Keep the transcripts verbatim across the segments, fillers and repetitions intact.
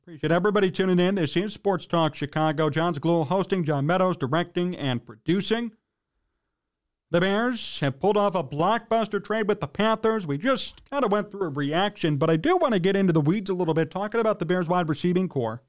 Appreciate everybody tuning in. This is Sports Talk Chicago. John Zaghloul hosting, John Meadows directing and producing. The Bears have pulled off a blockbuster trade with the Panthers. We just kind of went through a reaction, but I do want to get into the weeds a little bit, talking about the Bears wide receiving core.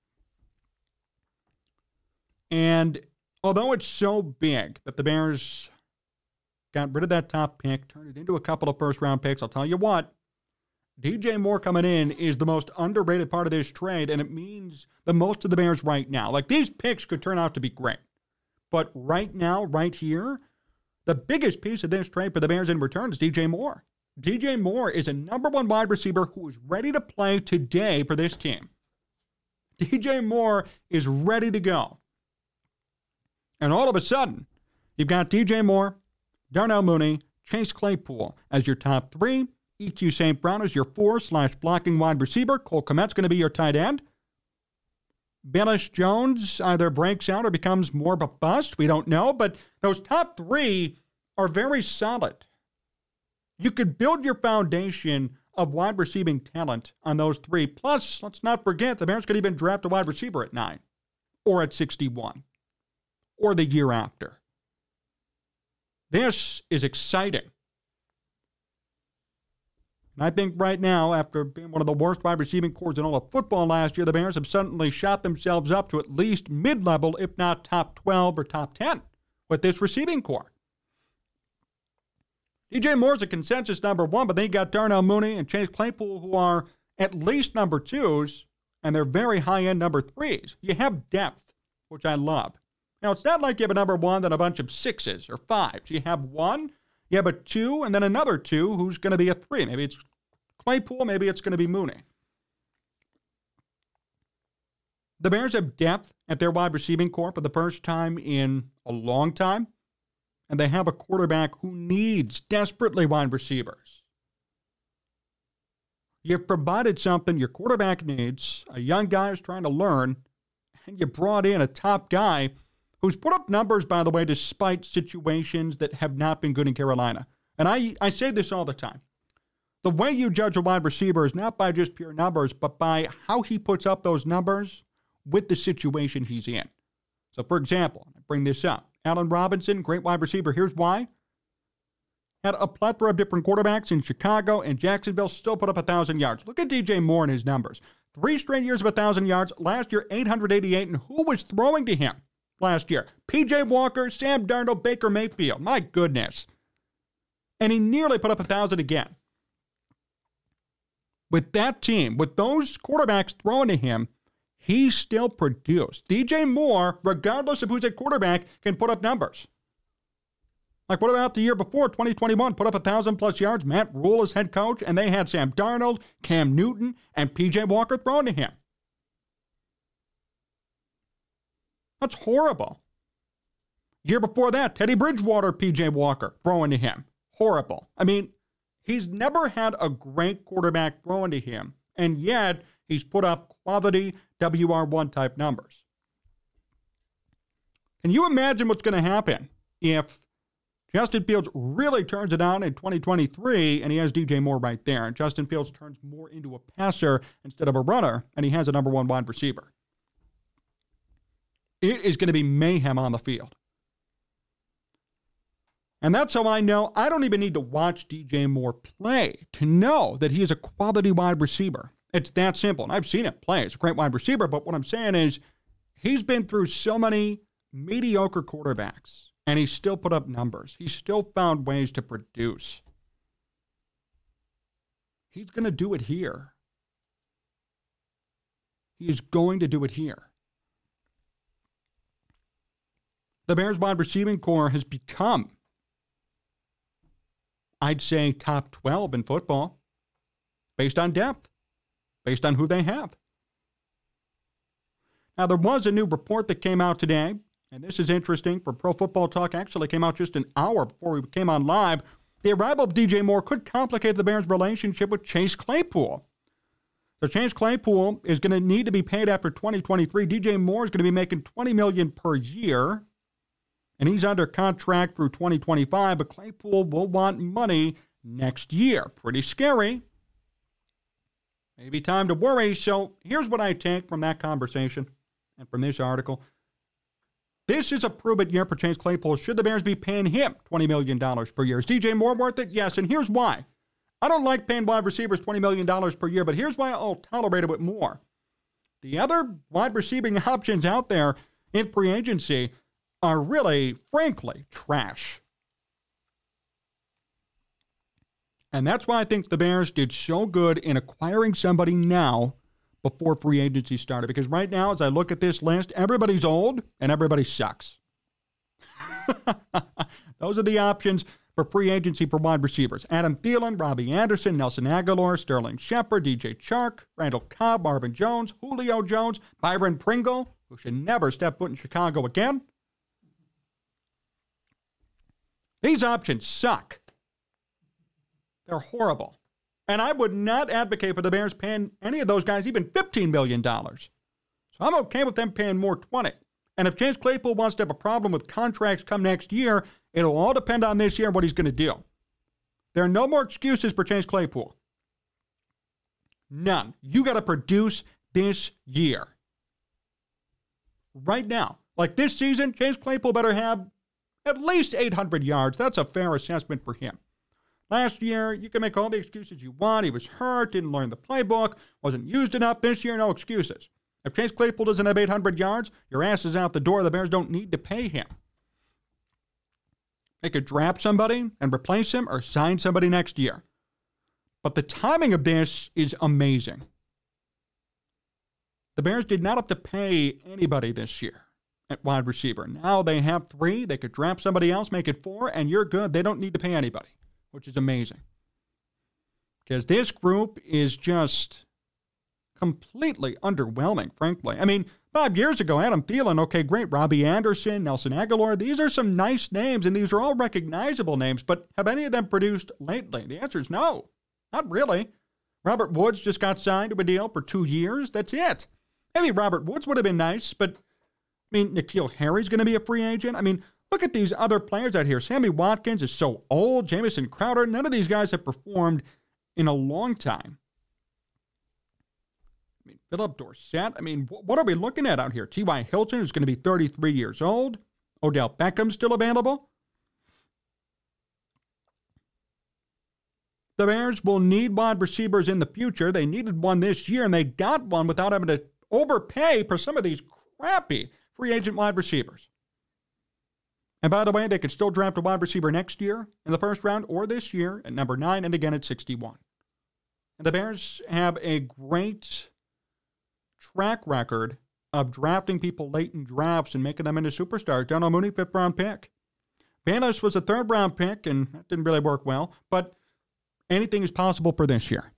And although it's so big that the Bears got rid of that top pick, turned it into a couple of first-round picks, I'll tell you what, D J Moore coming in is the most underrated part of this trade, and it means the most to the Bears right now. Like, these picks could turn out to be great. But right now, right here, the biggest piece of this trade for the Bears in return is D J Moore. D J Moore is a number one wide receiver who is ready to play today for this team. D J Moore is ready to go. And all of a sudden, you've got D J Moore, Darnell Mooney, Chase Claypool as your top three. E Q Saint Brown is your four slash blocking wide receiver. Cole Kmet's going to be your tight end. Velus Jones either breaks out or becomes more of a bust. We don't know, but those top three are very solid. You could build your foundation of wide receiving talent on those three. Plus, let's not forget, the Bears could even draft a wide receiver at nine or at sixty-one or the year after. This is exciting. And I think right now, after being one of the worst wide receiving cores in all of football last year, the Bears have suddenly shot themselves up to at least mid-level, if not top twelve or top ten, with this receiving core. D J Moore's a consensus number one, but then you got Darnell Mooney and Chase Claypool, who are at least number twos, and they're very high-end number threes. You have depth, which I love. Now, it's not like you have a number one, then a bunch of sixes or fives. You have one, you have a two, and then another two who's going to be a three. Maybe it's Claypool, maybe it's going to be Mooney. The Bears have depth at their wide receiving core for the first time in a long time, and they have a quarterback who needs desperately wide receivers. You've provided something your quarterback needs, a young guy who's trying to learn, and you brought in a top guy who's put up numbers, by the way, despite situations that have not been good in Carolina. And I, I say this all the time. The way you judge a wide receiver is not by just pure numbers, but by how he puts up those numbers with the situation he's in. So, for example, I bring this up. Allen Robinson, great wide receiver. Here's why. Had a plethora of different quarterbacks in Chicago and Jacksonville, still put up one thousand yards. Look at D J Moore and his numbers. Three straight years of one thousand yards. Last year, eight hundred eighty-eight. And who was throwing to him last year? P J Walker, Sam Darnold, Baker Mayfield. My goodness. And he nearly put up one thousand again. With that team, with those quarterbacks throwing to him, he still produced. D J Moore, regardless of who's at quarterback, can put up numbers. Like, what about the year before, twenty twenty-one, put up one thousand plus yards, Matt Rule as head coach, and they had Sam Darnold, Cam Newton, and P J Walker thrown to him. That's horrible. Year before that, Teddy Bridgewater, P J Walker throwing to him. Horrible. I mean, he's never had a great quarterback throwing to him, and yet he's put up quality W R one type numbers. Can you imagine what's going to happen if Justin Fields really turns it on in twenty twenty-three and he has D J Moore right there, and Justin Fields turns more into a passer instead of a runner, and he has a number one wide receiver? It is going to be mayhem on the field. And that's how I know I don't even need to watch D J Moore play to know that he is a quality wide receiver. It's that simple. And I've seen him play. He's a great wide receiver. But what I'm saying is he's been through so many mediocre quarterbacks, and he's still put up numbers. He's still found ways to produce. He's going to do it here. He is going to do it here. The Bears wide receiving core has become, I'd say, top twelve in football based on depth, based on who they have. Now, there was a new report that came out today, and this is interesting. For Pro Football Talk, actually came out just an hour before we came on live. The arrival of D J Moore could complicate the Bears' relationship with Chase Claypool. So Chase Claypool is going to need to be paid after twenty twenty-three. D J Moore is going to be making twenty million dollars per year, and he's under contract through twenty twenty-five, but Claypool will want money next year. Pretty scary. maybe time to worry. So here's what I take from that conversation and from this article. This is a prove-it year for Chase Claypool. Should the Bears be paying him twenty million dollars per year? Is D J Moore worth it? Yes, and here's why. I don't like paying wide receivers twenty million dollars per year, but here's why I'll tolerate it with more. The other wide receiving options out there in free agency are really, frankly, trash. And that's why I think the Bears did so good in acquiring somebody now before free agency started. Because right now, as I look at this list, everybody's old and everybody sucks. Those are the options for free agency for wide receivers. Adam Thielen, Robbie Anderson, Nelson Aguilar, Sterling Shepard, D J Chark, Randall Cobb, Marvin Jones, Julio Jones, Byron Pringle, who should never step foot in Chicago again. These options suck. They're horrible. And I would not advocate for the Bears paying any of those guys even fifteen million dollars. So I'm okay with them paying more twenty. And if Chase Claypool wants to have a problem with contracts come next year, it'll all depend on this year and what he's going to do. There are no more excuses for Chase Claypool. None. You got to produce this year. Right now. Like this season, Chase Claypool better have at least eight hundred yards. That's a fair assessment for him. Last year, you can make all the excuses you want. He was hurt, didn't learn the playbook, wasn't used enough. This year, no excuses. If Chase Claypool doesn't have eight hundred yards, your ass is out the door. The Bears don't need to pay him. They could draft somebody and replace him or sign somebody next year. But the timing of this is amazing. The Bears did not have to pay anybody this year at wide receiver. Now they have three. They could draft somebody else, make it four, and you're good. They don't need to pay anybody, which is amazing. Because this group is just completely underwhelming, frankly. I mean, five years ago, Adam Thielen, okay, great. Robbie Anderson, Nelson Aguilar, these are some nice names, and these are all recognizable names, but have any of them produced lately? The answer is no, not really. Robert Woods just got signed to a deal for two years. That's it. Maybe Robert Woods would have been nice, but, I mean, N'Keal Harry's going to be a free agent. I mean, look at these other players out here. Sammy Watkins is so old. Jamison Crowder. None of these guys have performed in a long time. I mean, Philip Dorsett. I mean, what are we looking at out here? T Y. Hilton, who's going to be thirty-three years old. Odell Beckham still available. The Bears will need wide receivers in the future. They needed one this year, and they got one without having to overpay for some of these crappy free agent wide receivers. And by the way, they could still draft a wide receiver next year in the first round or this year at number nine and again at sixty-one. And the Bears have a great track record of drafting people late in drafts and making them into superstars. Darnell Mooney, fifth round pick. Bayless was a third round pick, and that didn't really work well, but anything is possible for this year.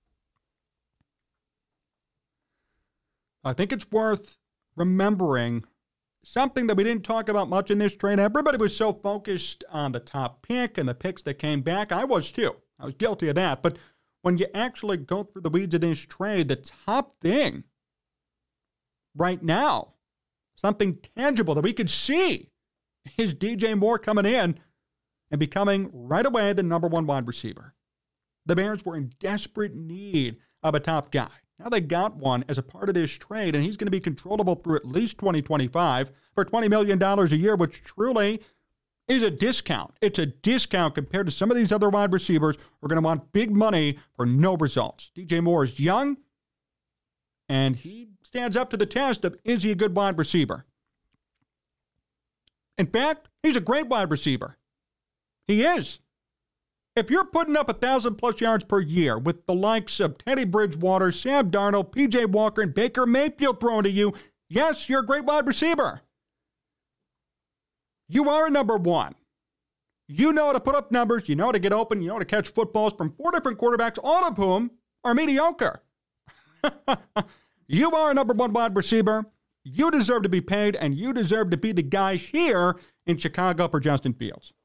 I think it's worth remembering something that we didn't talk about much in this trade. Everybody was so focused on the top pick and the picks that came back. I was too. I was guilty of that. But when you actually go through the weeds of this trade, the top thing right now, something tangible that we could see, is D J Moore coming in and becoming right away the number one wide receiver. The Bears were in desperate need of a top guy. Now they got one as a part of this trade, and he's going to be controllable through at least twenty twenty-five for twenty million dollars a year, which truly is a discount. It's a discount compared to some of these other wide receivers who are going to want big money for no results. D J Moore is young, and he stands up to the test of, is he a good wide receiver? In fact, he's a great wide receiver. He is. If you're putting up one thousand plus yards per year with the likes of Teddy Bridgewater, Sam Darnold, P J Walker, and Baker Mayfield thrown to you, yes, you're a great wide receiver. You are a number one. You know how to put up numbers. You know how to get open. You know how to catch footballs from four different quarterbacks, all of whom are mediocre. You are a number one wide receiver. You deserve to be paid, and you deserve to be the guy here in Chicago for Justin Fields.